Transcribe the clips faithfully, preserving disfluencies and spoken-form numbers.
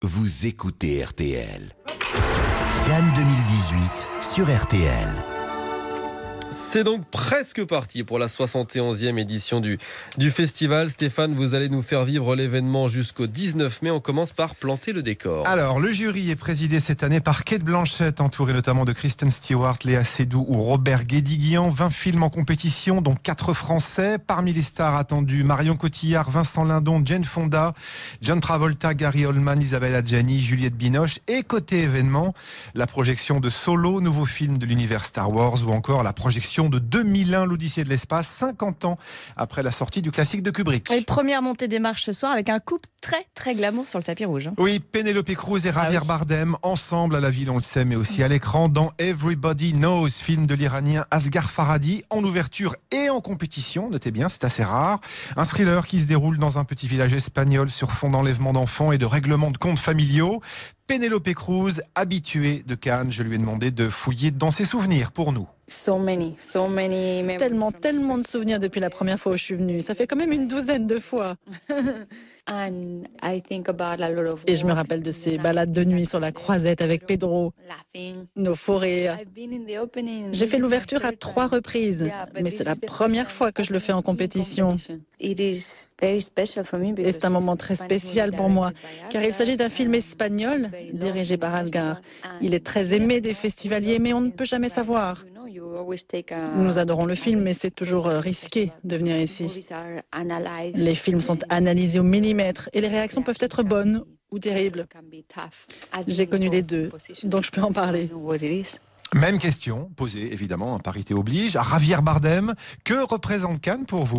Vous écoutez R T L. Cannes deux mille dix-huit sur R T L. C'est donc presque parti pour la soixante et onzième édition du, du festival. Stéphane, vous allez nous faire vivre l'événement jusqu'au dix-neuf mai. On commence par planter le décor. Alors, le jury est présidé cette année par Cate Blanchett, entourée notamment de Kristen Stewart, Léa Seydoux ou Robert Guédiguian. vingt films en compétition, dont quatre français. Parmi les stars attendues, Marion Cotillard, Vincent Lindon, Jane Fonda, John Travolta, Gary Oldman, Isabelle Adjani, Juliette Binoche. Et côté événement, la projection de Solo, nouveau film de l'univers Star Wars, ou encore la projection de deux mille un, l'Odyssée de l'espace, cinquante ans après la sortie du classique de Kubrick. Et première montée des marches ce soir avec un couple très très glamour sur le tapis rouge. Oui, Penelope Cruz et Javier ah oui. Bardem, ensemble à la ville, on le sait, mais aussi à l'écran, dans Everybody Knows, film de l'Iranien Asghar Farhadi, en ouverture et en compétition, notez bien, c'est assez rare. Un thriller qui se déroule dans un petit village espagnol sur fond d'enlèvement d'enfants et de règlement de comptes familiaux. Penelope Cruz, habituée de Cannes, je lui ai demandé de fouiller dans ses souvenirs pour nous. So many, so many memories. Tellement, tellement de souvenirs depuis la première fois où je suis venue. Ça fait quand même une douzaine de fois. And I think about a lot of Et je me rappelle de ces balades de nuit sur la croisette avec Pedro, laughing. nos faux rires. I've been in the opening. J'ai fait l'ouverture à trois reprises, mais c'est la première fois que je le fais en compétition. It is very special for me Et c'est un moment très spécial pour moi, car il s'agit d'un film espagnol dirigé par Asghar. Il est très aimé des festivaliers, mais on ne peut jamais savoir. Nous adorons le film, mais c'est toujours risqué de venir ici. Les films sont analysés au millimètre et les réactions peuvent être bonnes ou terribles. J'ai connu les deux, donc je peux en parler. Même question, posée évidemment, parité oblige, à Javier Bardem. Que représente Cannes pour vous ?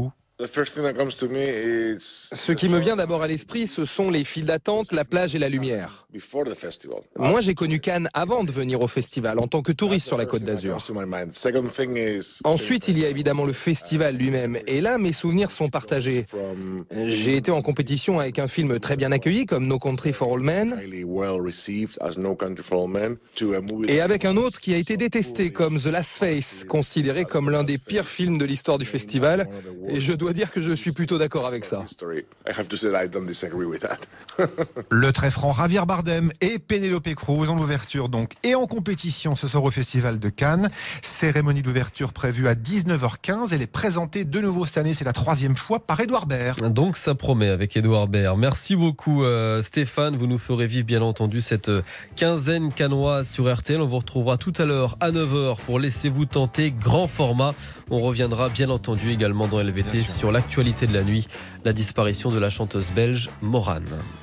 Ce qui me vient d'abord à l'esprit, ce sont les files d'attente, la plage et la lumière. Moi, j'ai connu Cannes avant de venir au festival, en tant que touriste sur la Côte d'Azur. Ensuite, il y a évidemment le festival lui-même. Et là, mes souvenirs sont partagés. J'ai été en compétition avec un film très bien accueilli, comme No Country for Old Men, et avec un autre qui a été détesté, comme The Last Face, considéré comme l'un des pires films de l'histoire du festival. Et je dois dire que je suis plutôt d'accord avec ça. Le très franc Javier Bardem et Penelope Cruz en ouverture donc et en compétition ce soir au Festival de Cannes. Cérémonie d'ouverture prévue à dix-neuf heures quinze. Elle est présentée de nouveau cette année, c'est la troisième fois par Édouard Baird. Donc ça promet avec Édouard Baird. Merci beaucoup euh, Stéphane. Vous nous ferez vivre bien entendu cette quinzaine cannoise sur R T L. On vous retrouvera tout à l'heure à neuf heures pour Laissez-vous tenter, grand format. On reviendra bien entendu également dans L V T sur l'actualité de la nuit, la disparition de la chanteuse belge Morane.